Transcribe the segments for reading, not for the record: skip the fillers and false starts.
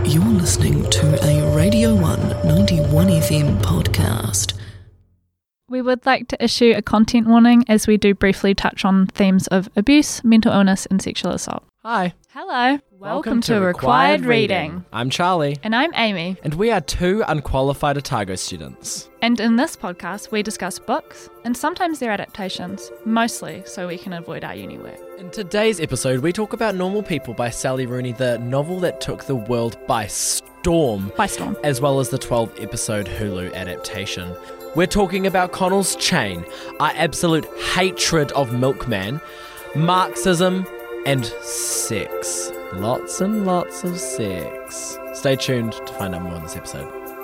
You're listening to a Radio 1 91 FM podcast. We would like to issue a content warning as we do briefly touch on themes of abuse, mental illness and sexual assault. Hi. Hello. Welcome to Required Reading. I'm Charlie. And I'm Amy. And we are two unqualified Otago students. And in this podcast, we discuss books and sometimes their adaptations, mostly so we can avoid our uni work. In today's episode, we talk about Normal People by Sally Rooney, the novel that took the world by storm. As well as the 12-episode Hulu adaptation. We're talking about Connell's Chain, our absolute hatred of Milkman, Marxism, and sex. Lots and lots of sex. Stay tuned to find out more in this episode.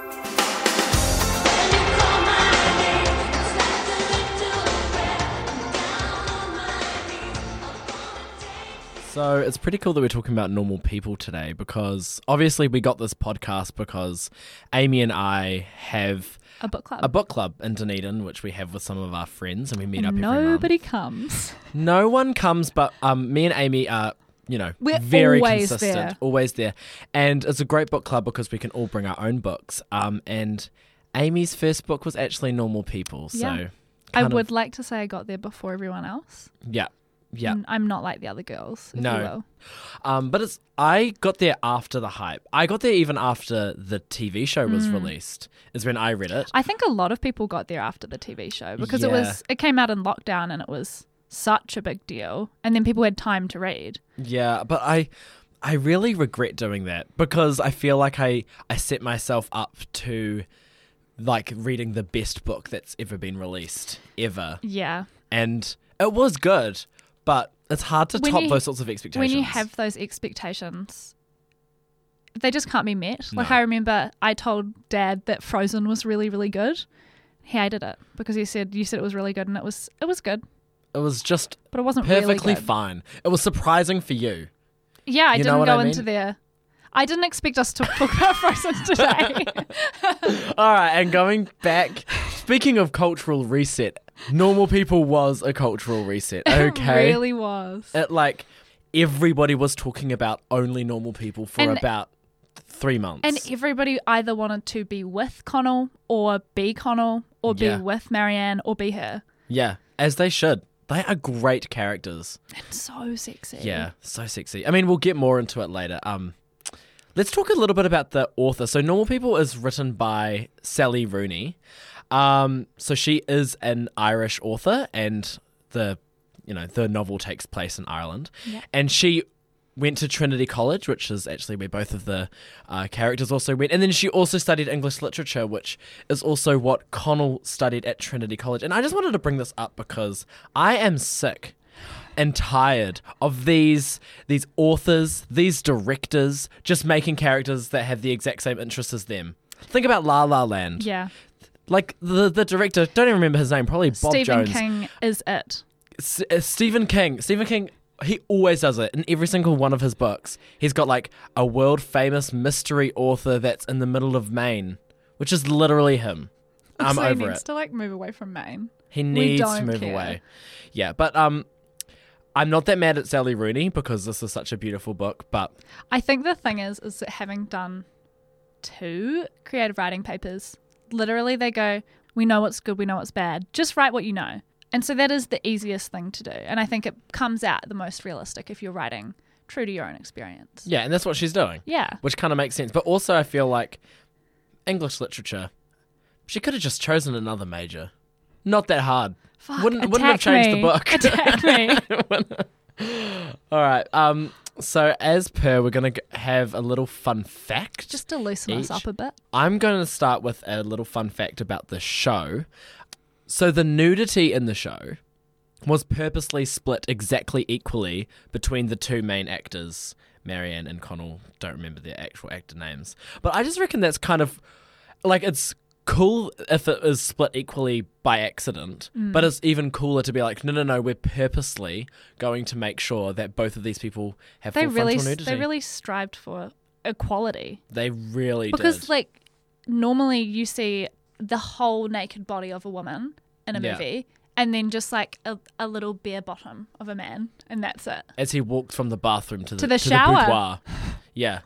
So it's pretty cool that we're talking about normal people today because obviously we got this podcast because Amy and I have a book club in Dunedin, which we have with some of our friends, and we meet up every month. Nobody comes. No one comes, but me and Amy are, we're very always consistent, there. Always there. And it's a great book club because we can all bring our own books. And Amy's first book was actually Normal People. So I would like to say I got there before everyone else. Yeah. Yeah. And I'm not like the other girls, if you will. But I got there after the hype. I got there even after the TV show was released, is when I read it. I think a lot of people got there after the TV show because it came out in lockdown and it was such a big deal. And then people had time to read. Yeah, but I really regret doing that because I feel like I set myself up to like reading the best book that's ever been released, ever. Yeah. And it was good. But it's hard to top those sorts of expectations. When you have those expectations, they just can't be met. No. Like I remember I told Dad that Frozen was really, really good. He hated it because you said it was really good and it was good. It was just but it wasn't perfectly really good. Fine. It was surprising for you. Yeah, I didn't go into mean? there. I didn't expect us to talk about Frozen today. All right, and going back, speaking of cultural reset, Normal People was a cultural reset, okay? It really was. Everybody was talking about only normal people for about 3 months. And everybody either wanted to be with Connell or be Connell or be with Marianne or be her. Yeah, as they should. They are great characters. And so sexy. Yeah, so sexy. I mean, we'll get more into it later. Let's talk a little bit about the author. So Normal People is written by Sally Rooney. So she is an Irish author and the novel takes place in Ireland. Yeah. And she went to Trinity College, which is actually where both of the characters also went. And then she also studied English literature, which is also what Connell studied at Trinity College. And I just wanted to bring this up because I am sick and tired of these authors, these directors, just making characters that have the exact same interests as them. Think about La La Land. Yeah. Like the director, don't even remember his name, probably Bob Jones. Stephen King is it. Stephen King, he always does it in every single one of his books. He's got like a world famous mystery author that's in the middle of Maine, which is literally him. I'm over it. He needs to move away from Maine. He needs to move away. Yeah, but I'm not that mad at Sally Rooney because this is such a beautiful book, but I think the thing is that having done 2 creative writing papers, literally they go, we know what's good, we know what's bad. Just write what you know. And so that is the easiest thing to do. And I think it comes out the most realistic if you're writing true to your own experience. Yeah, and that's what she's doing. Yeah. Which kind of makes sense. But also I feel like English literature, she could have just chosen another major. Not that hard. Fuck, wouldn't have changed the book. Attack me. All right. So as per, we're going to have a little fun fact. Just to loosen us up a bit. I'm going to start with a little fun fact about the show. So the nudity in the show was purposely split exactly equally between the 2 main actors, Marianne and Connell. Don't remember their actual actor names. But I just reckon that's kind of, it's cool if it is split equally by accident, but it's even cooler to be like, no, we're purposely going to make sure that both of these people have full frontal nudity. They really strived for equality. They really did. Because, normally you see the whole naked body of a woman in a movie and then just a little bare bottom of a man and that's it. As he walked from the bathroom to the shower. boudoir. Yeah.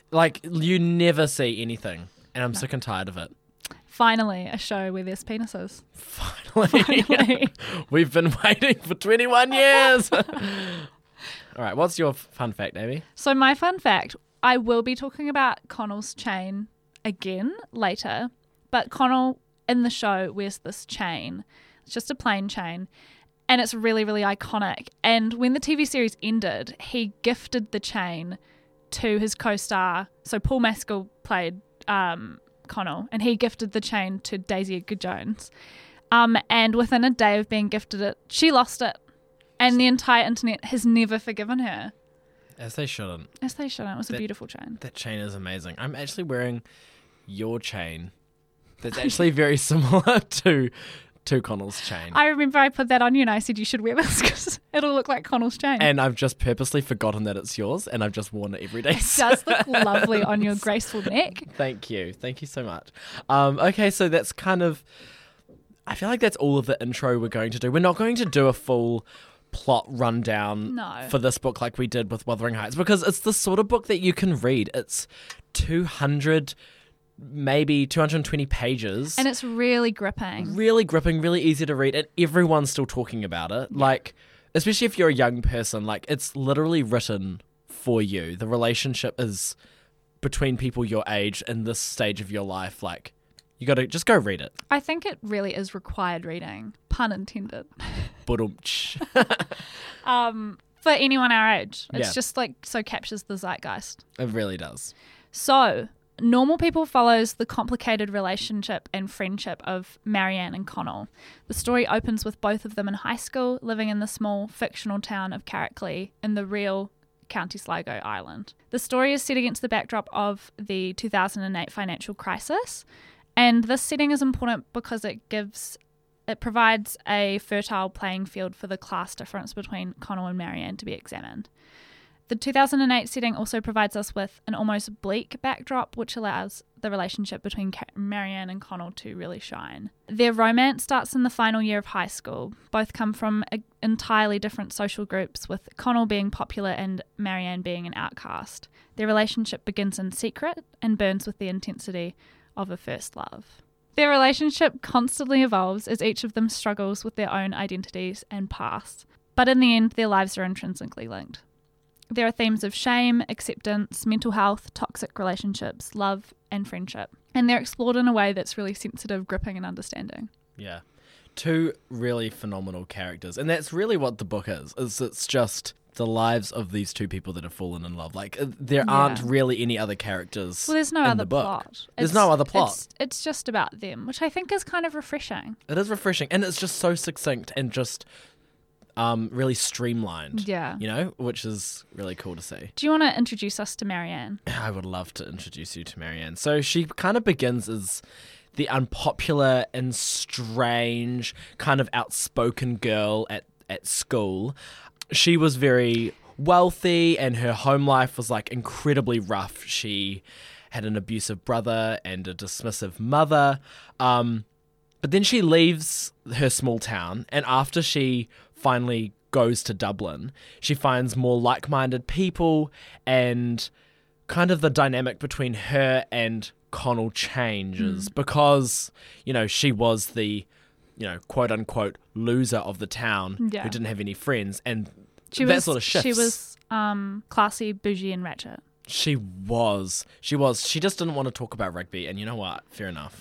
Like, you never see anything. And I'm sick and tired of it. Finally, a show where there's penises. Finally. We've been waiting for 21 years. All right, what's your fun fact, Amy? So my fun fact, I will be talking about Connell's chain again later, but Connell in the show wears this chain. It's just a plain chain, and it's really, really iconic. And when the TV series ended, he gifted the chain to his co-star. So Paul Mescal played Connell, and he gifted the chain to Daisy Edgar Jones. And within a day of being gifted it, she lost it. And the entire internet has never forgiven her. As they shouldn't. As they shouldn't. It was a beautiful chain. That chain is amazing. I'm actually wearing your chain. That's actually very similar to Connell's chain. I remember I put that on you and I said you should wear this because it'll look like Connell's chain. And I've just purposely forgotten that it's yours, and I've just worn it every day. It does look lovely on your graceful neck. Thank you. Thank you so much. Okay, so that's kind of... I feel like that's all of the intro we're going to do. We're not going to do a full plot rundown for this book like we did with Wuthering Heights, because it's the sort of book that you can read. It's 200, maybe 220 pages. And it's really gripping. Really gripping, really easy to read, and everyone's still talking about it. Like, especially if you're a young person, like, it's literally written for you. The relationship is between people your age in this stage of your life. Like, you got to just go read it. I think it really is required reading, pun intended. For anyone our age. It's just like so captures the zeitgeist. It really does. So, Normal People follows the complicated relationship and friendship of Marianne and Connell. The story opens with both of them in high school, living in the small fictional town of Carrickley in the real County Sligo, Ireland. The story is set against the backdrop of the 2008 financial crisis, and this setting is important because it provides a fertile playing field for the class difference between Connell and Marianne to be examined. The 2008 setting also provides us with an almost bleak backdrop, which allows the relationship between Marianne and Connell to really shine. Their romance starts in the final year of high school. Both come from entirely different social groups, with Connell being popular and Marianne being an outcast. Their relationship begins in secret and burns with the intensity of a first love. Their relationship constantly evolves as each of them struggles with their own identities and past, but in the end, their lives are intrinsically linked. There are themes of shame, acceptance, mental health, toxic relationships, love, and friendship. And they're explored in a way that's really sensitive, gripping, and understanding. Yeah. Two really phenomenal characters. And that's really what the book is it's just the lives of these two people that have fallen in love. Like, there aren't really any other characters. Well, there's no in other the book. plot. There's no other plot. It's just about them, which I think is kind of refreshing. It is refreshing. And it's just so succinct and just... really streamlined, you know, which is really cool to see. Do you want to introduce us to Marianne? I would love to introduce you to Marianne. So she kind of begins as the unpopular and strange, kind of outspoken girl at school. She was very wealthy and her home life was like incredibly rough. She had an abusive brother and a dismissive mother. But then she leaves her small town, and after she finally goes to Dublin, she finds more like-minded people, and kind of the dynamic between her and Connell changes because, you know, she was the, you know, quote-unquote loser of the town who didn't have any friends, and sort of shifts. She was classy, bougie, and ratchet. She was. She just didn't want to talk about rugby, and you know what? Fair enough.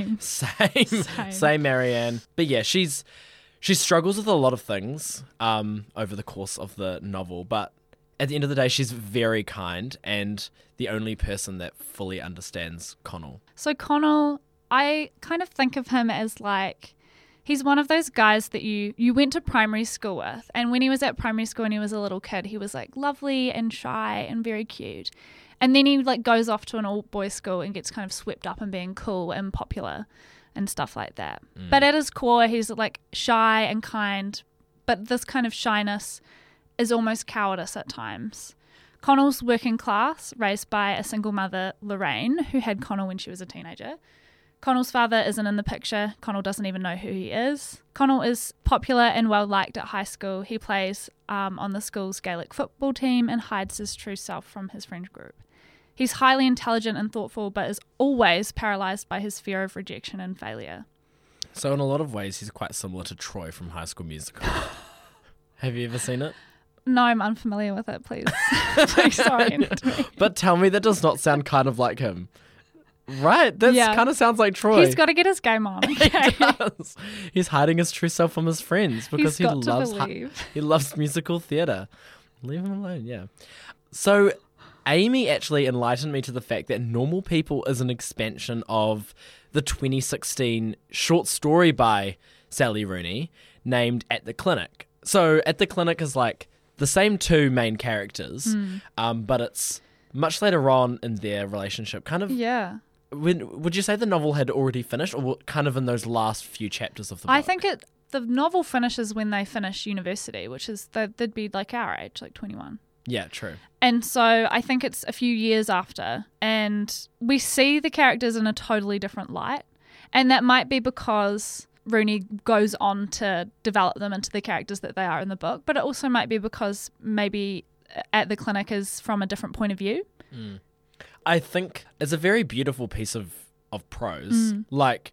Same, Marianne. But yeah, she struggles with a lot of things over the course of the novel, but at the end of the day, she's very kind and the only person that fully understands Connell. So Connell, I kind of think of him as like, he's one of those guys that you went to primary school with, and when he was at primary school and he was a little kid, he was like lovely and shy and very cute. And then he like goes off to an all-boys school and gets kind of swept up in being cool and popular and stuff like that. But at his core, he's like shy and kind, but this kind of shyness is almost cowardice at times. Connell's working class, raised by a single mother, Lorraine, who had Connell when she was a teenager. Connell's father isn't in the picture. Connell doesn't even know who he is. Connell is popular and well-liked at high school. He plays on the school's Gaelic football team and hides his true self from his friend group. He's highly intelligent and thoughtful, but is always paralyzed by his fear of rejection and failure. So in a lot of ways, he's quite similar to Troy from High School Musical. Have you ever seen it? No, I'm unfamiliar with it, please. Please sorry. But tell me that does not sound kind of like him. Right? That kind of sounds like Troy. He's got to get his game on. Okay? He does. He's hiding his true self from his friends because He's got to believe. he loves musical theatre. Leave him alone, yeah. So Amy actually enlightened me to the fact that Normal People is an expansion of the 2016 short story by Sally Rooney named At the Clinic. So At the Clinic is like the same two main characters, but it's much later on in their relationship. Kind of. Yeah. Would you say the novel had already finished, or kind of in those last few chapters of the book? I think the novel finishes when they finish university, which is they'd be like our age, like 21. Yeah, true. And so I think it's a few years after, and we see the characters in a totally different light. And that might be because Rooney goes on to develop them into the characters that they are in the book, but it also might be because maybe At the Clinic is from a different point of view. I think it's a very beautiful piece of prose. Like,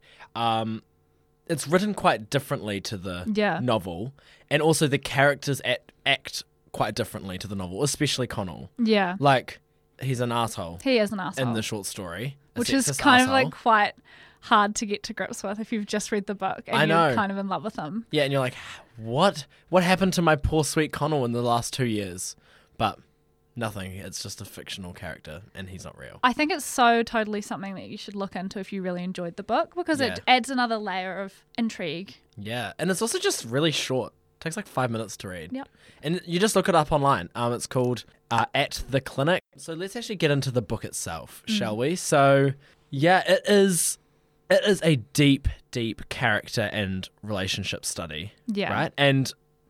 it's written quite differently to the novel, and also the characters act quite differently to the novel, especially Connell. Yeah. Like, he's an asshole. He is an asshole. In the short story. Which is kind of like quite hard to get to grips with if you've just read the book and you're kind of in love with him. Yeah, and you're like, what happened to my poor sweet Connell in the last 2 years? But nothing. It's just a fictional character and he's not real. I think it's so totally something that you should look into if you really enjoyed the book because it adds another layer of intrigue. Yeah, and it's also just really short. It takes like 5 minutes to read. Yep. And you just look it up online. It's called At the Clinic. So let's actually get into the book itself, shall we? So, yeah, it is a deep, deep character and relationship study. Yeah. Right? And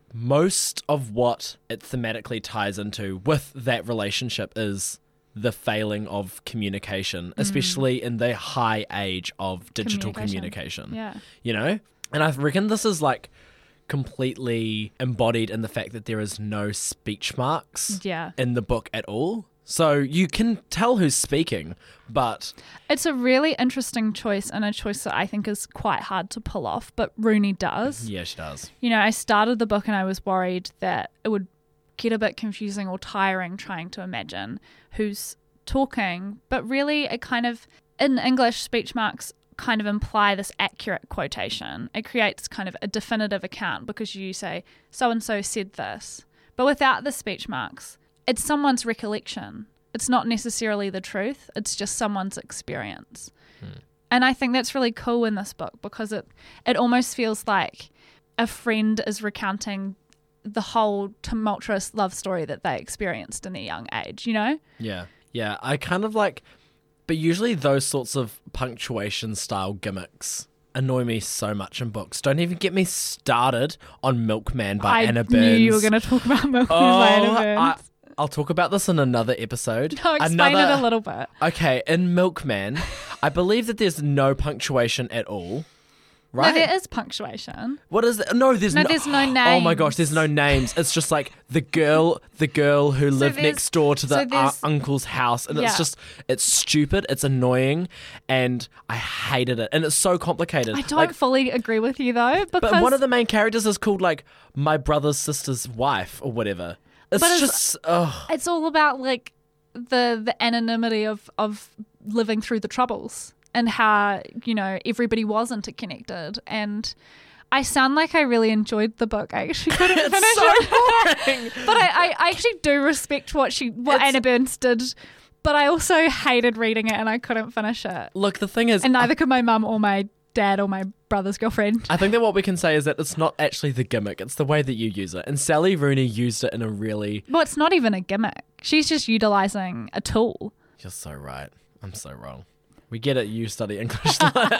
most of what it thematically ties into with that relationship is the failing of communication, especially in the high age of digital communication. Yeah. You know? And I reckon this is like completely embodied in the fact that there is no speech marks in the book at all. So you can tell who's speaking, but it's a really interesting choice and a choice that I think is quite hard to pull off, but Rooney does. Yeah, she does. You know, I started the book and I was worried that it would get a bit confusing or tiring trying to imagine who's talking, but really it kind of, in English, speech marks kind of imply this accurate quotation. It creates kind of a definitive account because you say, so-and-so said this. But without the speech marks, it's someone's recollection. It's not necessarily the truth. It's just someone's experience. And I think that's really cool in this book because it almost feels like a friend is recounting the whole tumultuous love story that they experienced in their young age, you know? Yeah. Yeah. I kind of like, but usually those sorts of punctuation style gimmicks annoy me so much in books. Don't even get me started on Milkman by Anna Burns. I knew you were going to talk about Milkman by Anna Burns. I'll talk about this in another episode. No, explain it a little bit. Okay, in Milkman, I believe that there's no punctuation at all. Right? No, there is punctuation. What is it? No, there's no names. Oh my gosh, there's no names. It's just like the girl who lived next door to the uncle's house, and it's stupid, it's annoying, and I hated it. And it's so complicated. I don't fully agree with you though, because but one of the main characters is called like my brother's sister's wife or whatever. It's all about like the anonymity of living through the Troubles. And how, you know, everybody was interconnected. And I sound like I really enjoyed the book. I actually couldn't finish it. But I actually do respect what Anna Burns did. But I also hated reading it and I couldn't finish it. Look, the thing is... And neither could my mum or my dad or my brother's girlfriend. I think that what we can say is that it's not actually the gimmick. It's the way that you use it. And Sally Rooney used it in a really... Well, it's not even a gimmick. She's just utilising a tool. You're so right. I'm so wrong. We get it, you study English.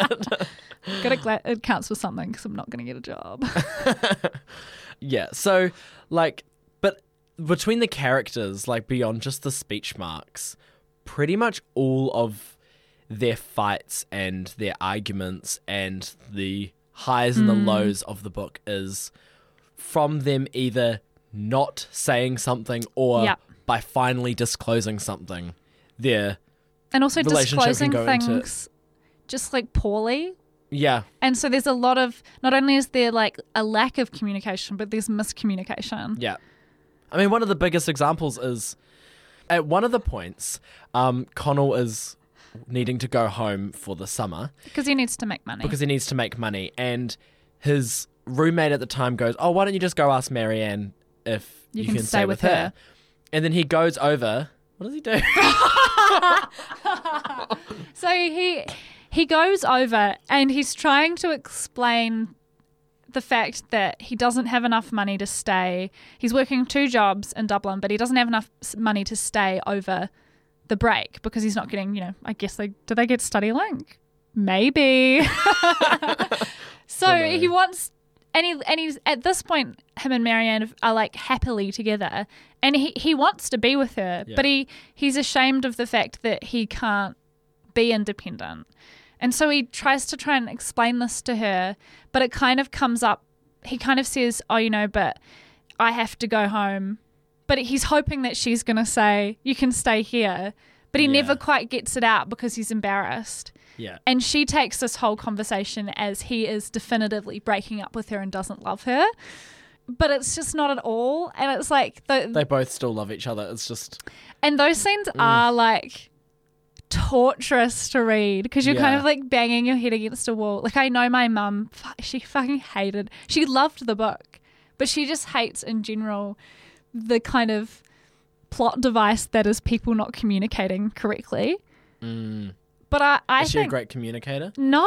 It counts for something because I'm not going to get a job. Yeah, so, like, but between the characters, like, beyond just the speech marks, pretty much all of their fights and their arguments and the highs and the lows of the book is from them either not saying something or by finally disclosing something, they're And also relationship disclosing can go into- things just like poorly. Yeah. And so there's a lot of, not only is there like a lack of communication, but there's miscommunication. Yeah. I mean, one of the biggest examples is at one of the points, Connell is needing to go home for the summer Because he needs to make money. because he needs to make money. And his roommate at the time goes, oh, why don't you just go ask Marianne if you can stay with her? And then he goes over. What does he do? So he goes over and he's trying to explain the fact that he doesn't have enough money to stay. He's working 2 jobs in Dublin, but he doesn't have enough money to stay over the break because he's not getting, I guess do they get Study Link? Maybe. So he wants, and he's at this point, him and Marianne are like happily together, and he wants to be with her, Yeah. but he's ashamed of the fact that he can't be independent. And so he tries to try and explain this to her, but it kind of comes up, he kind of says, oh, but I have to go home. But he's hoping that she's going to say, you can stay here. But he Yeah. never quite gets it out because he's embarrassed. Yeah. And she takes this whole conversation as he is definitively breaking up with her and doesn't love her. But it's just not at all. And it's like, They both still love each other. It's just... and those scenes are like torturous to read because you're kind Yeah. of like banging your head against a wall. Like I know my mum, she fucking she loved the book, but she just hates in general the kind of plot device that is people not communicating correctly. But I Is she think a great communicator? no.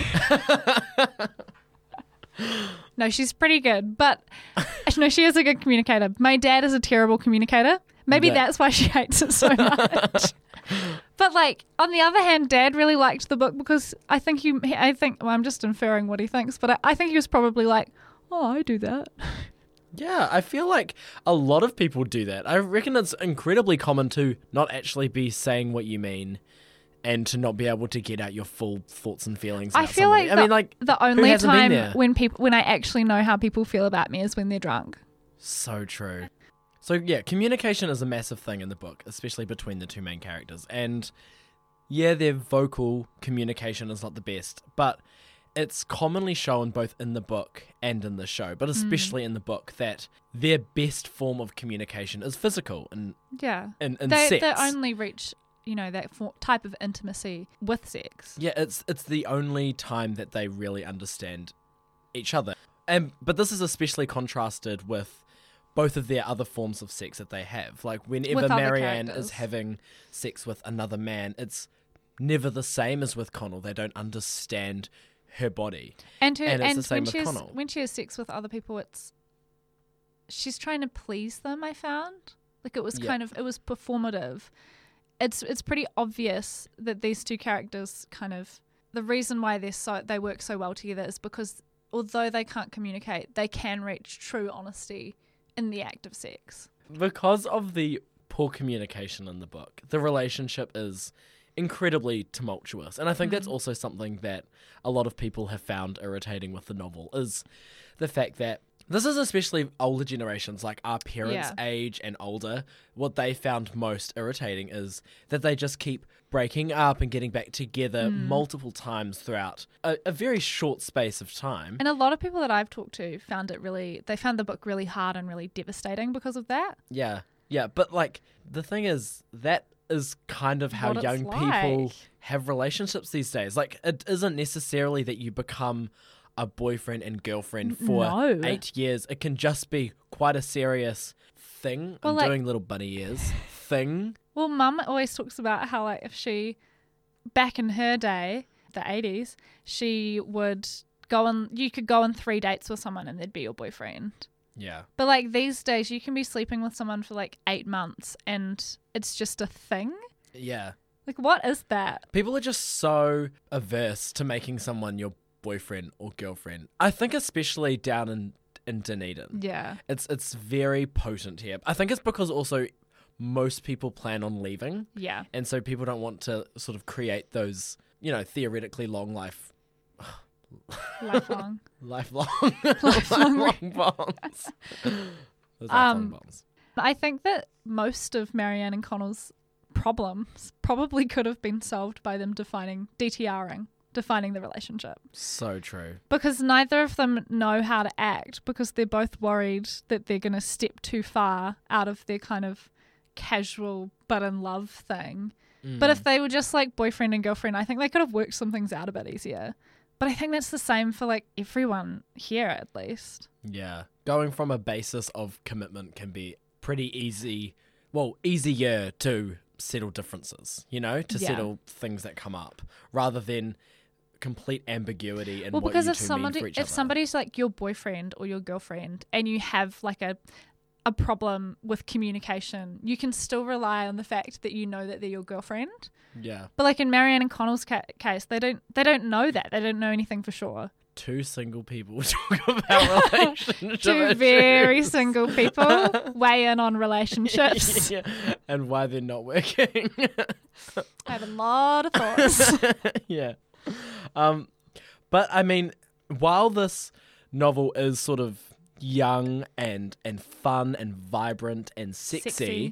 No, she's pretty good, but no, she is a good communicator. My dad is a terrible communicator. Maybe Yeah. that's why she hates it so much. But like on the other hand, Dad really liked the book because I think well, I'm just inferring what he thinks, but I think he was probably like, oh, I do that. Yeah, I feel like a lot of people do that. I reckon it's incredibly common to not actually be saying what you mean and to not be able to get out your full thoughts and feelings I about feel somebody. like the who only hasn't been time there? when I actually know how people feel about me is when they're drunk. So true. So yeah, communication is a massive thing in the book, especially between the 2 main characters. And yeah, their vocal communication is not the best, but it's commonly shown both in the book and in the show, but especially in the book, that their best form of communication is physical and Yeah. in They sex. only reach, that type of intimacy with sex. Yeah, it's the only time that they really understand each other. But this is especially contrasted with both of their other forms of sex that they have. Like whenever With other Marianne characters. is having sex with another man, it's never the same as with Connell. They don't understand her body. And it's the same when with Connell. when she has sex with other people, she's trying to please them. I found like it was Yeah. kind of it was performative. It's pretty obvious that these 2 characters kind of the reason why they work so well together is because although they can't communicate, they can reach true honesty in the act of sex. Because of the poor communication in the book, the relationship is incredibly tumultuous. And I think that's also something that a lot of people have found irritating with the novel, is the fact that this is especially older generations, like our parents' age and older. What they found most irritating is that they just keep breaking up and getting back together multiple times throughout a very short space of time. And a lot of people that I've talked to found the book really hard and really devastating because of that. Yeah. But like the thing is, that is kind of how What it's young people like. have relationships these days. Like it isn't necessarily that you become a boyfriend and girlfriend for No. 8 years. It can just be quite a serious thing. Well, I'm like- doing little bunny ears. Thing. Well, Mum always talks about how, like, if she, back in her day, the 80s, she would you could go on 3 dates with someone and they'd be your boyfriend. Yeah. But, like, these days, you can be sleeping with someone for, like, 8 months and it's just a thing. Yeah. Like, what is that? People are just so averse to making someone your boyfriend or girlfriend. I think especially down in Dunedin. Yeah. It's very potent here. I think it's because also most people plan on leaving. Yeah. And so people don't want to sort of create those, theoretically long Lifelong. lifelong Lifelong bonds. Those lifelong bonds. I think that most of Marianne and Connell's problems probably could have been solved by them defining the relationship. So true. Because neither of them know how to act because they're both worried that they're going to step too far out of their kind of casual but in love thing. But if they were just like boyfriend and girlfriend, I think they could have worked some things out a bit easier. But I think that's the same for like everyone here at least. Yeah. Going from a basis of commitment can be pretty easy. Well, easier to settle differences, to settle things that come up rather than complete ambiguity in what you two mean for each other. If somebody's like your boyfriend or your girlfriend and you have like a problem with communication, you can still rely on the fact that you know that they're your girlfriend. Yeah. But like in Marianne and Connell's case, they don't know that. They don't know anything for sure. Two single people talk about relationships. Two very single people weigh in on relationships. Yeah. And why they're not working. I have a lot of thoughts. Yeah. But I mean, while this novel is sort of young and fun and vibrant and sexy.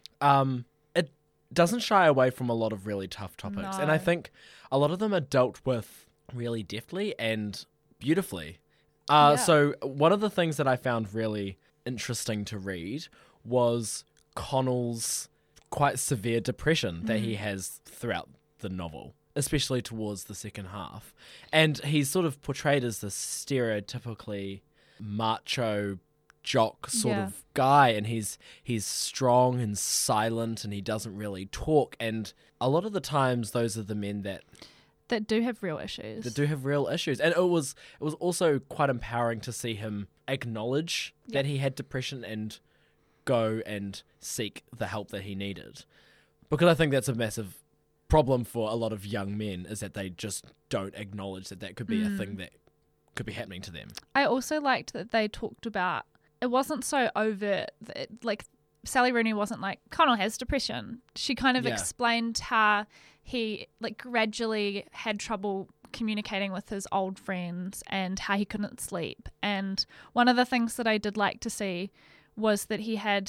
It doesn't shy away from a lot of really tough topics. No. And I think a lot of them are dealt with really deftly and beautifully. So one of the things that I found really interesting to read was Connell's quite severe depression that he has throughout the novel, especially towards the second half. And he's sort of portrayed as this stereotypically macho jock sort of guy, and he's strong and silent and he doesn't really talk, and a lot of the times those are the men that do have real issues. And it was also quite empowering to see him acknowledge that he had depression and go and seek the help that he needed, because I think that's a massive problem for a lot of young men, is that they just don't acknowledge that could be a thing that could be happening to them. I also liked that they talked about, it wasn't so overt, like Sally Rooney wasn't like, Connell has depression. She kind of explained how he like gradually had trouble communicating with his old friends and how he couldn't sleep. And one of the things that I did like to see was that he had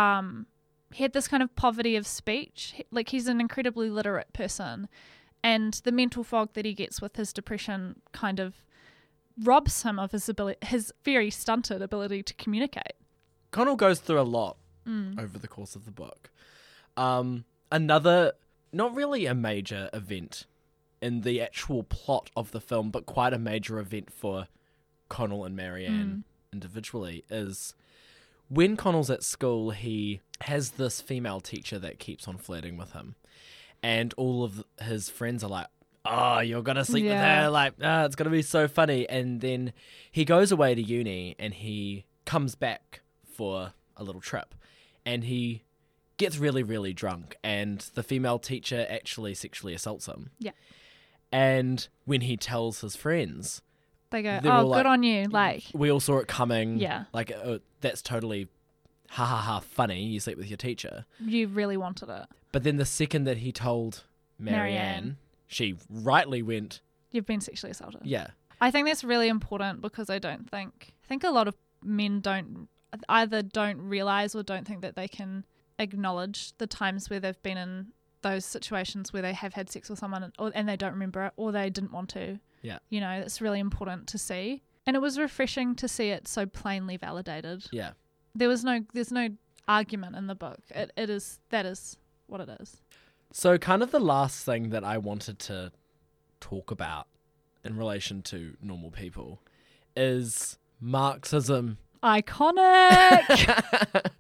this kind of poverty of speech. Like, he's an incredibly literate person, and the mental fog that he gets with his depression kind of robs him of his very stunted ability to communicate. Connell goes through a lot over the course of the book. Another, not really a major event in the actual plot of the film, but quite a major event for Connell and Marianne individually, is when Connell's at school, he has this female teacher that keeps on flirting with him. And all of his friends are like, oh, you're going to sleep with her? Like, it's going to be so funny. And then he goes away to uni and he comes back for a little trip. And he gets really, really drunk. And the female teacher actually sexually assaults him. Yeah. And when he tells his friends, they go, oh, good on you. Like, we all saw it coming. Yeah. Like, that's totally ha ha ha funny. You sleep with your teacher. You really wanted it. But then the second that he told Marianne, she rightly went, you've been sexually assaulted. Yeah. I think that's really important, because I think a lot of men either don't realize or don't think that they can acknowledge the times where they've been in those situations where they have had sex with someone and they don't remember it, or they didn't want to. Yeah. It's really important to see. And it was refreshing to see it so plainly validated. Yeah. There's no argument in the book. That is what it is. So kind of the last thing that I wanted to talk about in relation to normal people is Marxism. Iconic!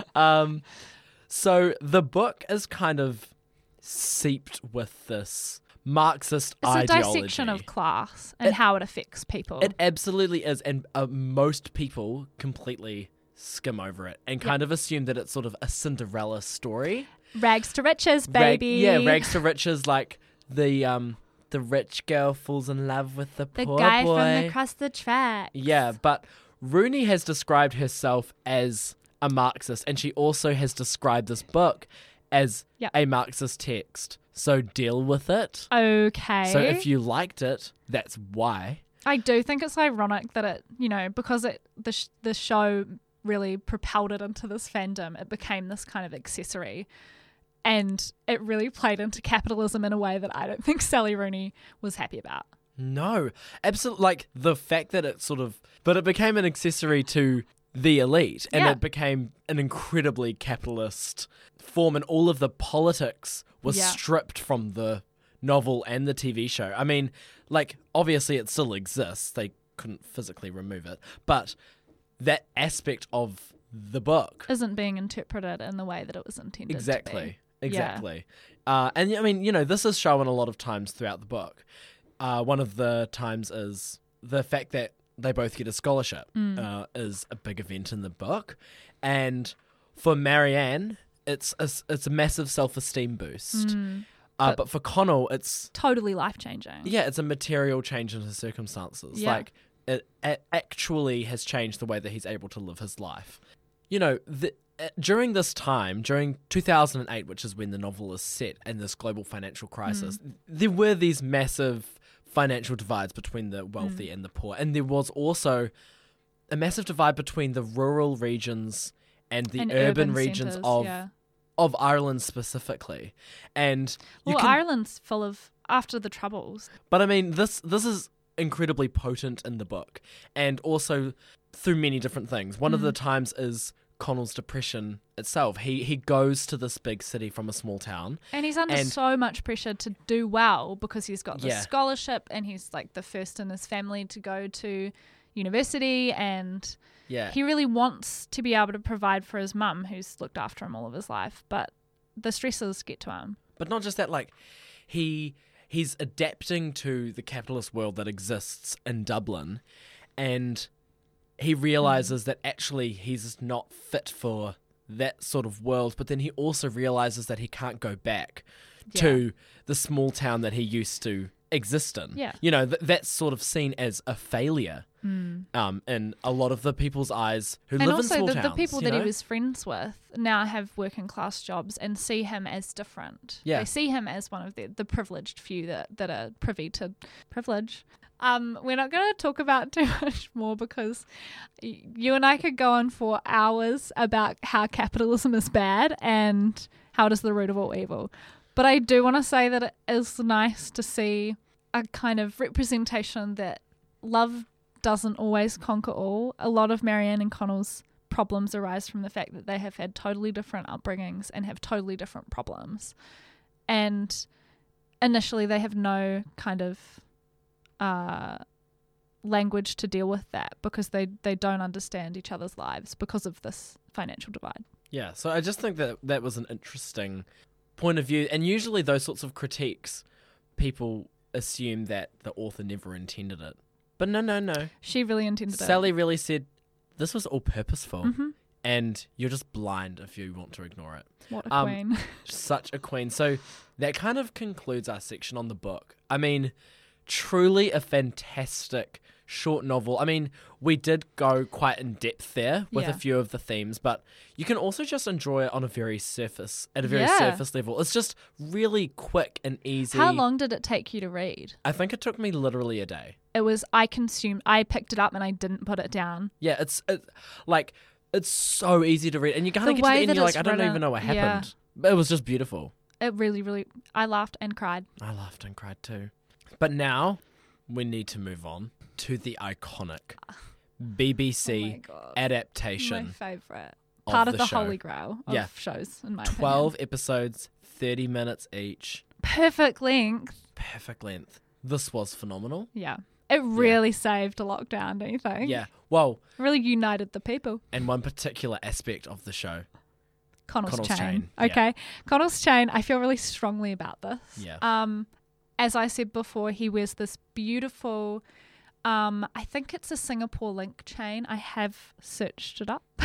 So the book is kind of seeped with this Marxist ideology. It's a dissection of class and how it affects people. It absolutely is, and most people completely skim over it and kind of assume that it's sort of a Cinderella story. Rags to riches, baby. Rags to riches, like the rich girl falls in love with the poor guy boy. from across the tracks. Yeah, but Rooney has described herself as a Marxist, and she also has described this book as a Marxist text. So deal with it. Okay. So if you liked it, that's why. I do think it's ironic that it, because the show really propelled it into this fandom, it became this kind of accessory. And it really played into capitalism in a way that I don't think Sally Rooney was happy about. No, absolutely. Like the fact that but it became an accessory to the elite, and it became an incredibly capitalist form, and all of the politics was stripped from the novel and the TV show. I mean, like, obviously it still exists. They couldn't physically remove it, but that aspect of the book isn't being interpreted in the way that it was intended to be. Exactly. And I mean, this is shown a lot of times throughout the book. One of the times is the fact that they both get a scholarship is a big event in the book. And for Marianne, it's a massive self-esteem boost. But for Connell, it's totally life-changing. Yeah, it's a material change in his circumstances. Yeah. Like, it actually has changed the way that he's able to live his life. During this time, during 2008, which is when the novel is set, and this global financial crisis, there were these massive financial divides between the wealthy and the poor. And there was also a massive divide between the rural regions and the urban regions centres, of Ireland specifically. And Ireland's full of, after the Troubles. But I mean, this is incredibly potent in the book, and also through many different things. One of the times is Connell's depression itself. He goes to this big city from a small town, and he's under so much pressure to do well because he's got this scholarship, and he's like the first in his family to go to university, and he really wants to be able to provide for his mum, who's looked after him all of his life, but the stresses get to him. But not just that, like he's adapting to the capitalist world that exists in Dublin, and he realizes that actually he's not fit for that sort of world, but then he also realizes that he can't go back to the small town that he used to exist in. Yeah. That's sort of seen as a failure in a lot of the people's eyes who live in small towns. And also the people that he was friends with now have working class jobs and see him as different. Yeah. They see him as one of the privileged few that are privy to privilege. We're not going to talk about too much more because you and I could go on for hours about how capitalism is bad and how it is the root of all evil. But I do want to say that it is nice to see a kind of representation that love doesn't always conquer all. A lot of Marianne and Connell's problems arise from the fact that they have had totally different upbringings and have totally different problems. And initially they have no kind of language to deal with that because they don't understand each other's lives because of this financial divide. Yeah, so I just think that was an interesting point of view. And usually those sorts of critiques, people assume that the author never intended it. But no. She really intended it. Sally really said, this was all purposeful. And you're just blind if you want to ignore it. What a queen. Such a queen. So that kind of concludes our section on the book. I mean, truly a fantastic short novel. I mean, we did go quite in depth there with a few of the themes, but you can also just enjoy it on a very surface level. It's just really quick and easy. How long did it take you to read? I think it took me literally a day. I picked it up and I didn't put it down. Yeah, it's so easy to read, and you kind of get to the end and you're like, I don't even know what happened. But it was just beautiful. It really, really, I laughed and cried. I laughed and cried too. But now we need to move on to the iconic BBC adaptation. My favourite. Part of the show. holy grail of shows, in my 12 opinion. episodes, 30 minutes each. Perfect length. This was phenomenal. Yeah. It really saved a lockdown, don't you think? Yeah. Well, really united the people. And one particular aspect of the show. Connell's chain. Yeah. Okay. Connell's chain, I feel really strongly about this. Yeah. As I said before, he wears this beautiful, I think it's a Singapore link chain. I have searched it up.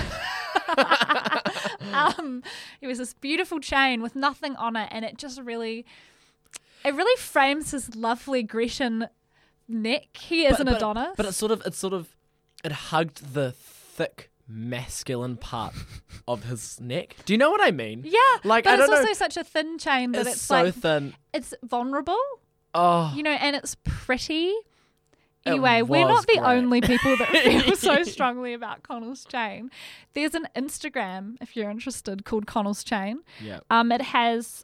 It was this beautiful chain with nothing on it, and it really frames his lovely Grecian neck. He is an Adonis. But it hugged the thick masculine part of his neck. Do you know what I mean? Yeah, like, but I don't it's also know. such a thin chain that it's so like thin. It's vulnerable. Oh, and it's pretty. Anyway, we're was not the great. only people that feel so strongly about Connell's Chain. There's an Instagram, if you're interested, called Connell's Chain. Yeah. It has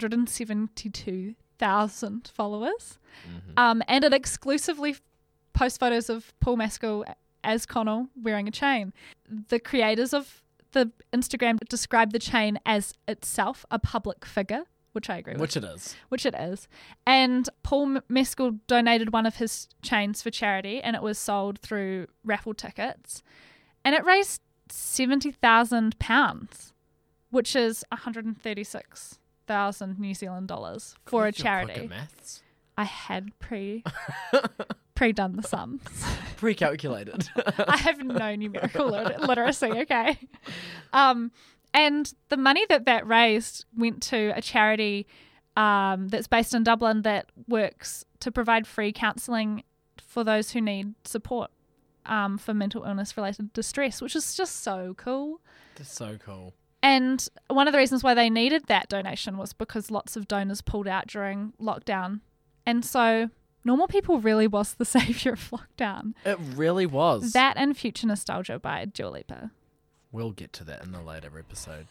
172,000 followers. And it exclusively posts photos of Paul Mescal as Connell wearing a chain. The creators of the Instagram describe the chain as itself a public figure, which I agree with. Which it is. Which it is. And Paul Mescal donated one of his chains for charity, and it was sold through raffle tickets. And it raised £70,000, which is 136,000 New Zealand dollars for a God, you're quick charity. at maths. I had pre-done the sums. Pre-calculated. I have no numerical literacy, okay? And the money that raised went to a charity that's based in Dublin that works to provide free counselling for those who need support for mental illness-related distress, which is just so cool. That's so cool. And one of the reasons why they needed that donation was because lots of donors pulled out during lockdown. And so Normal People really was the saviour of lockdown. It really was. That and Future Nostalgia by Dua Lipa. We'll get to that in a later episode.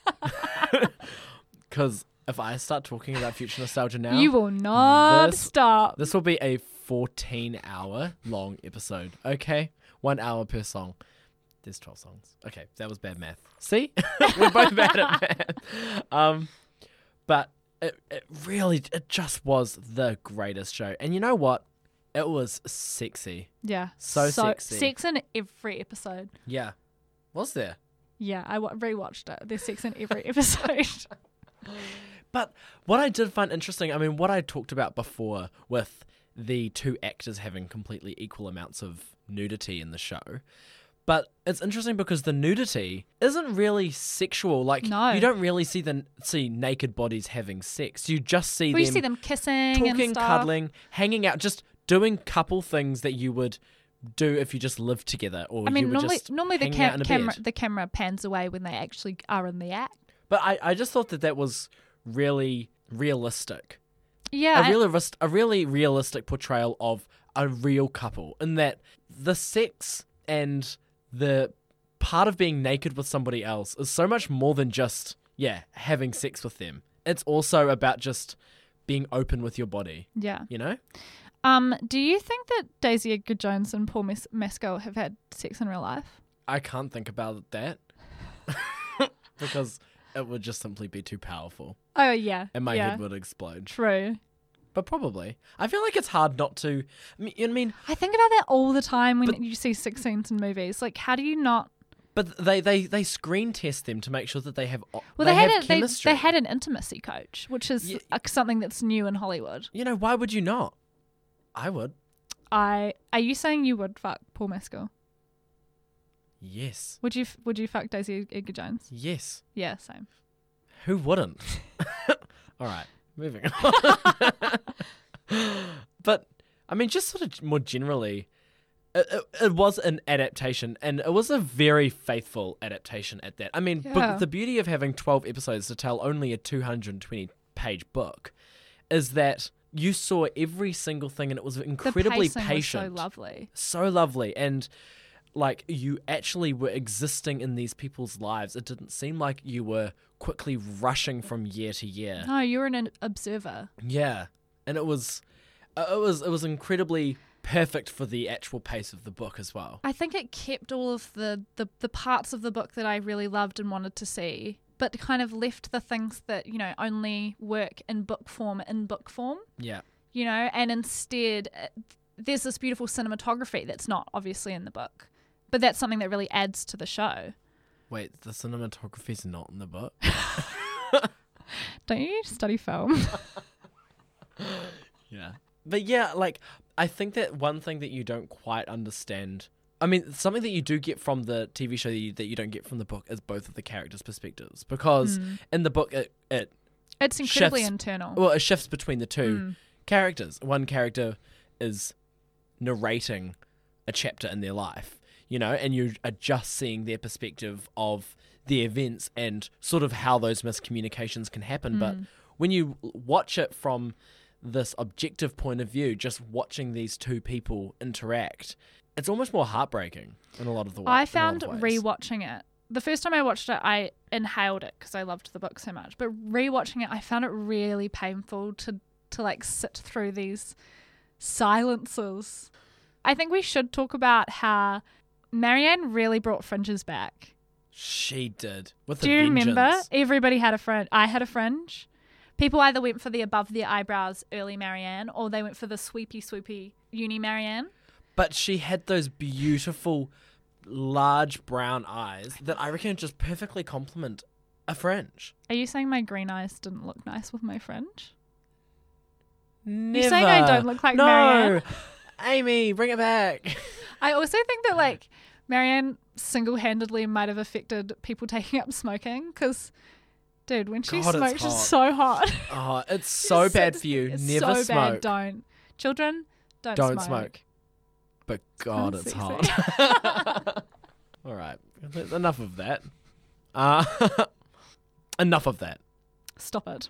Because if I start talking about Future Nostalgia now, You will not stop. this will be a 14-hour long episode. Okay? 1 hour per song. There's 12 songs. Okay, that was bad math. See? We're both bad at math. But it just was the greatest show. And you know what? It was sexy. Yeah. So sexy. Sex in every episode. Yeah. Was there? Yeah, I rewatched it. There's sex in every episode. But what I did find interesting, I mean, what I talked about before with the two actors having completely equal amounts of nudity in the show, but it's interesting because the nudity isn't really sexual. Like, No. you don't really see naked bodies having sex. You just see We them see them kissing and talking, stuff. cuddling, hanging out, just doing couple things that you would do if you just lived together, or I mean, you were normally, just normally the hanging out in a bed. the camera pans away when they actually are in the act. But I just thought that was really realistic. Yeah, A really realistic portrayal of a real couple, in that the sex and the part of being naked with somebody else is so much more than just, having sex with them. It's also about just being open with your body, yeah. you know? Do you think that Daisy Edgar Jones and Paul Mescal have had sex in real life? I can't think about that because it would just simply be too powerful Oh yeah, and my yeah. head would explode. True. But probably. I feel like it's hard not to. I mean, I think about that all the time when you see sex scenes in movies. Like, how do you not? but they screen test them to make sure that they have. Well, they have had chemistry. they had an intimacy coach, which is something that's new in Hollywood. You know, why would you not? I would. Are you saying you would fuck Paul Mescal? Yes. Would you fuck Daisy Edgar Jones? Yes. Yeah, same. Who wouldn't? All right, moving on. But I mean, just sort of more generally, it was an adaptation, and it was a very faithful adaptation at that. I mean, Yeah. the beauty of having 12 episodes to tell only a 220-page book is that you saw every single thing, and it was incredibly the pacing patient. was so lovely. So lovely. And like, you actually were existing in these people's lives. It didn't seem like you were quickly rushing from year to year. No, you're an observer. Yeah. And it was incredibly perfect for the actual pace of the book as well. I think it kept all of the parts of the book that I really loved and wanted to see, but kind of left the things that, only work in book form. Yeah. And instead there's this beautiful cinematography that's not obviously in the book, but that's something that really adds to the show. Wait, the cinematography's not in the book? Don't you study film? Yeah. But yeah, like, I think that one thing that you don't quite understand, I mean, something that you do get from the TV show that you don't get from the book is both of the characters' perspectives. Because in the book, It's incredibly shifts- internal. well, it shifts between the two characters. One character is narrating a chapter in their life, and you are just seeing their perspective of the events and sort of how those miscommunications can happen. But when you watch it from this objective point of view, just watching these two people interact, it's almost more heartbreaking in a lot of the ways. I found rewatching it. The first time I watched it, I inhaled it because I loved the book so much. But rewatching it, I found it really painful to like sit through these silences. I think we should talk about how Marianne really brought fringes back. She did. With Do you remember? Everybody had a fringe. I had a fringe. People either went for the above their eyebrows early Marianne, or they went for the swoopy uni Marianne. But she had those beautiful, large brown eyes that I reckon just perfectly complement a fringe. Are you saying my green eyes didn't look nice with my fringe? Never. You're saying I don't look like Marianne? Amy, bring it back. I also think that like Marianne single-handedly might have affected people taking up smoking because, dude, when she smokes, it's so hot. Oh, it's so bad for you. It's Never so smoke. Bad. Don't. Children, don't smoke. But God, it's hot. All right. Enough of that. Enough of that. Stop it.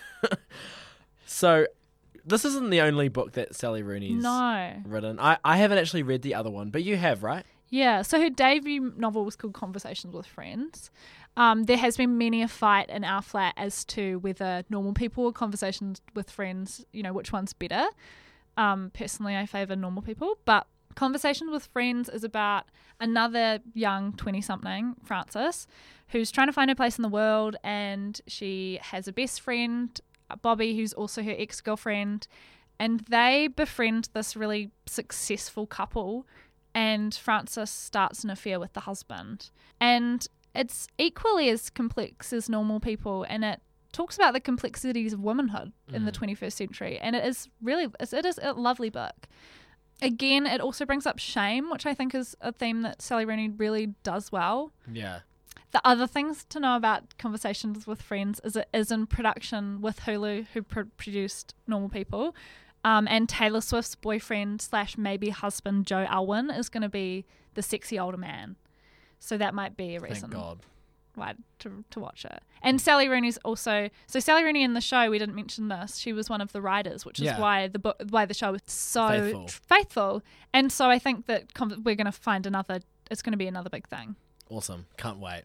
So, this isn't the only book that Sally Rooney's written. I haven't actually read the other one, but you have, right? Yeah. So her debut novel was called Conversations with Friends. There has been many a fight in our flat as to whether Normal People or Conversations with Friends, which one's better. Personally, I favour Normal People, but Conversations with Friends is about another young 20-something, Frances, who's trying to find her place in the world, and she has a best friend, Bobby, who's also her ex-girlfriend, and they befriend this really successful couple, and Frances starts an affair with the husband. And it's equally as complex as Normal People, and it talks about the complexities of womanhood in the 21st century, and it is a lovely book. Again, it also brings up shame, which I think is a theme that Sally Rooney really does well. Yeah. The other things to know about Conversations with Friends is it is in production with Hulu, who produced Normal People, and Taylor Swift's boyfriend / maybe husband Joe Alwyn is going to be the sexy older man. So that might be a reason. Thank God. Why to watch it. And Sally Rooney's also, so Sally Rooney in the show, we didn't mention this, she was one of the writers, which is why the show was so faithful. And so I think that we're going to find it's going to be another big thing. Awesome. Can't wait.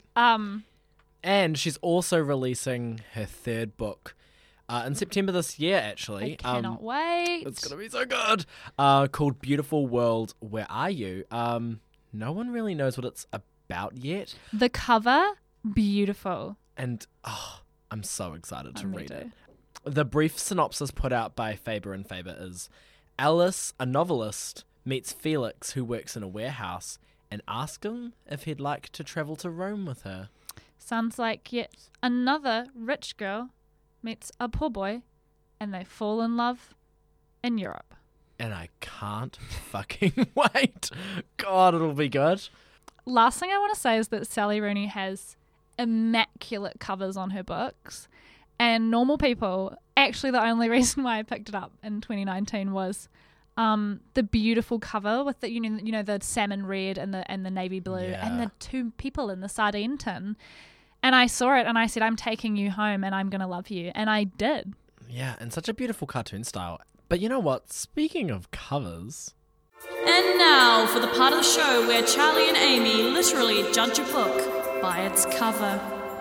And she's also releasing her third book in September this year, actually. I cannot wait. It's going to be so good. Called Beautiful World, Where Are You? No one really knows what it's about yet. The cover, beautiful. And I'm so excited to read it. The brief synopsis put out by Faber and Faber is Alice, a novelist, meets Felix, who works in a warehouse, and asks him if he'd like to travel to Rome with her. Sounds like yet another rich girl meets a poor boy, and they fall in love in Europe. And I can't fucking wait. God, it'll be good. Last thing I want to say is that Sally Rooney has immaculate covers on her books, and Normal People, actually the only reason why I picked it up in 2019 was the beautiful cover with the the salmon red and the navy blue and the two people in the sardine tin. And I saw it and I said, I'm taking you home and I'm going to love you. And I did. Yeah, and such a beautiful cartoon style. But you know what? Speaking of covers... And now for the part of the show where Charlie and Amy literally judge a book by its cover.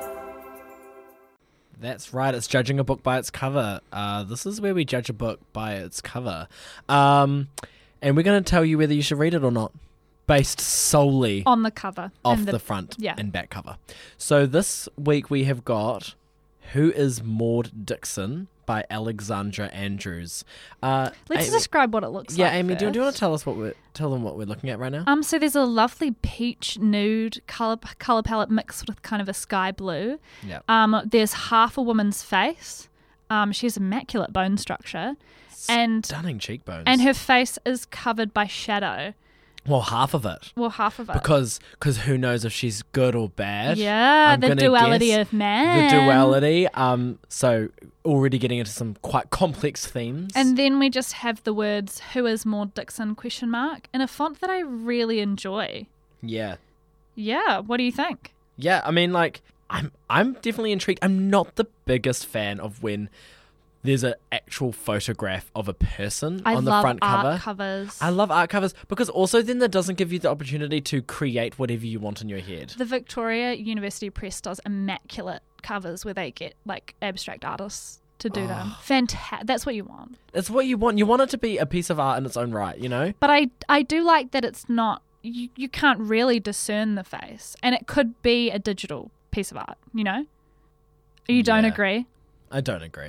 That's right, it's judging a book by its cover. This is where we judge a book by its cover. And we're going to tell you whether you should read it or not, based solely on the cover. Off the front and back cover. So this week we have got Who is Maud Dixon by Alexandra Andrews. Let's describe what it looks like. Yeah, Amy, first. do you want to tell them what we're looking at right now? So there's a lovely peach nude color palette mixed with kind of a sky blue. Yeah. There's half a woman's face. She has immaculate bone structure. And stunning cheekbones. And her face is covered by shadow. Well, half of it. Because who knows if she's good or bad. Yeah, the duality of man. The duality. So already getting into some quite complex themes. And then we just have the words, Who is Maud Dixon, ? In a font that I really enjoy. Yeah. Yeah, what do you think? Yeah, I mean, like, I'm definitely intrigued. I'm not the biggest fan of when there's an actual photograph of a person I on the love front cover. art covers. I love art covers because also then that doesn't give you the opportunity to create whatever you want in your head. The Victoria University Press does immaculate covers where they get like abstract artists to do them. Fantastic. That's what you want. It's what you want. You want it to be a piece of art in its own right, you know? But I do like that it's not, you can't really discern the face, and it could be a digital piece of art, you know? You don't Yeah. agree? I don't agree.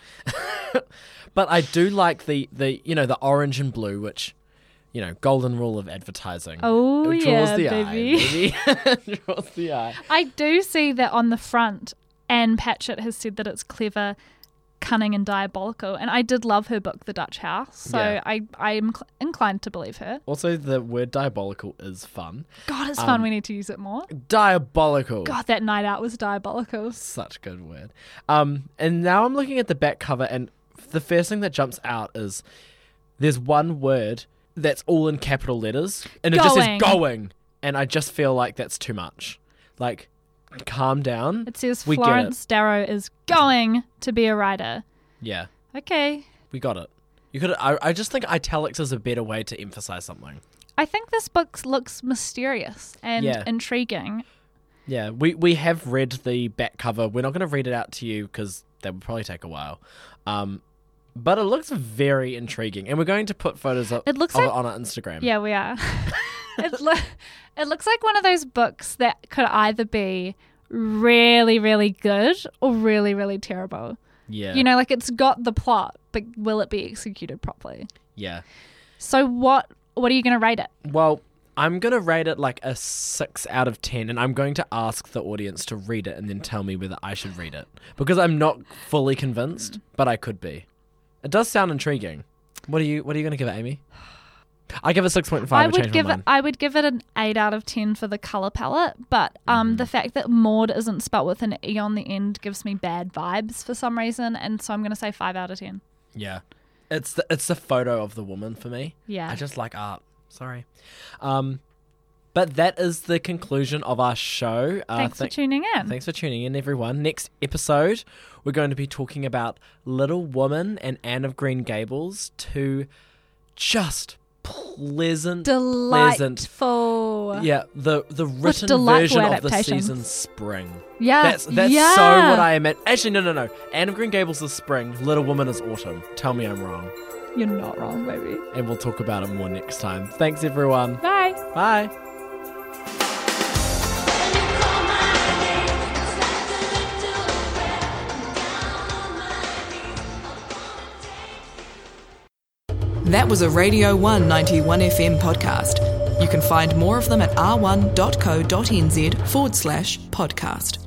But I do like the the orange and blue, which, golden rule of advertising. Oh, It draws yeah, the baby. eye, baby. Draws the eye. I do see that on the front. Anne Patchett has said that it's clever, cunning and diabolical, and I did love her book The Dutch House, so Yeah. I'm inclined to believe her. Also, the word diabolical is fun. God, it's fun. We need to use it more. Diabolical. God, that night out was diabolical. Such a good word. And now I'm looking at the back cover, and the first thing that jumps out is there's one word that's all in capital letters, and it just says going, and I just feel like that's too much. Like, calm down. It says We get Florence Darrow is going to be a writer. Yeah, Okay. we got it. You could. I just think italics is a better way to emphasize something. I think this book looks mysterious and Yeah. intriguing. Yeah, we have read the back cover. We're not going to read it out to you because that would probably take a while. But it looks very intriguing, and we're going to put photos of It looks of like- it on our Instagram. Yeah, we are. It looks like one of those books that could either be really, really good or really, really terrible. Yeah. You know, like it's got the plot, but will it be executed properly? Yeah. So what are you going to rate it? Well, I'm going to rate it like a 6 out of 10, and I'm going to ask the audience to read it and then tell me whether I should read it. Because I'm not fully convinced, but I could be. It does sound intriguing. What are you going to give it, Amy? I give it 6.5. I would give it an 8 out of 10 for the color palette, but the fact that Maud isn't spelt with an E on the end gives me bad vibes for some reason, and so I'm going to say 5 out of 10. Yeah. It's the photo of the woman for me. Yeah. I just like art. Sorry. But that is the conclusion of our show. Thanks for tuning in. Thanks for tuning in, everyone. Next episode, we're going to be talking about Little Woman and Anne of Green Gables, two just Delightful. Yeah, the written delightful version of the adaptations. season spring. Yeah. That's so what I meant. Actually, no. Anne of Green Gables is spring, Little Woman is autumn. Tell me I'm wrong. You're not wrong, baby. And we'll talk about it more next time. Thanks, everyone. Bye. Bye. That was a Radio 1 91 FM podcast. You can find more of them at r1.co.nz/podcast.